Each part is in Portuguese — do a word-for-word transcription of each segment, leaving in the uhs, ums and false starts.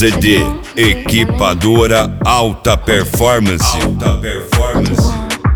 Z D, equipadora alta performance. Alta performance.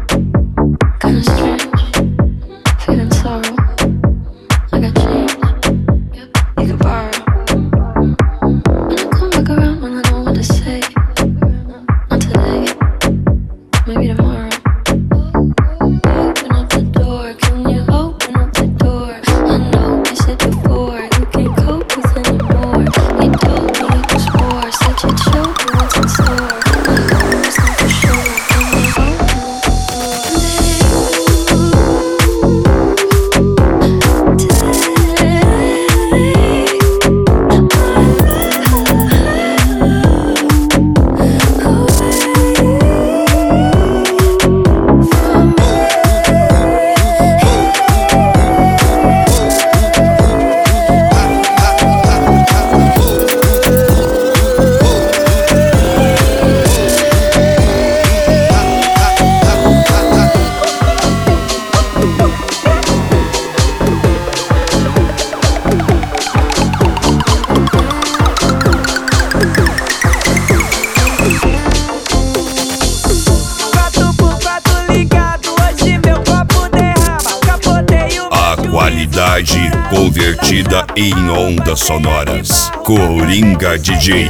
Qualidade convertida em ondas sonoras. Coringa D J.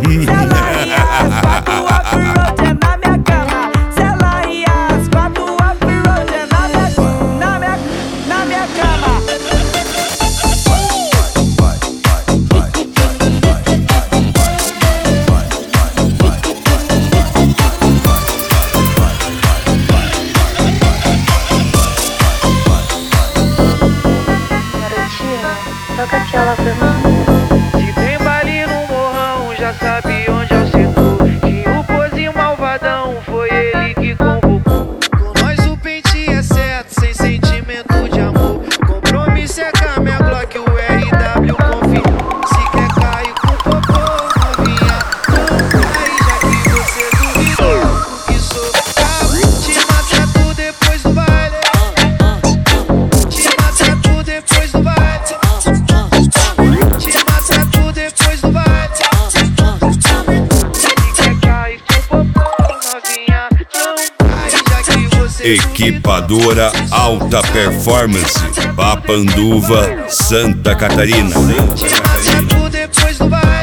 Toca aquela pra mim. Se tem baile no morrão, já sabe onde é o setor. Que o pozinho malvadão foi ele que convocou. Com nós o pente é certo, sem sentimento de amor. Compromisso é com a minha Glock, o R W confirmou. Se quer cair com popô, novinha, não cai, já que você duvidou. Que sou cabo, te matrato depois do baile. Te matrato depois do baile. Equipadora alta performance. Papanduva, Santa Catarina. Te matrato depois do baile.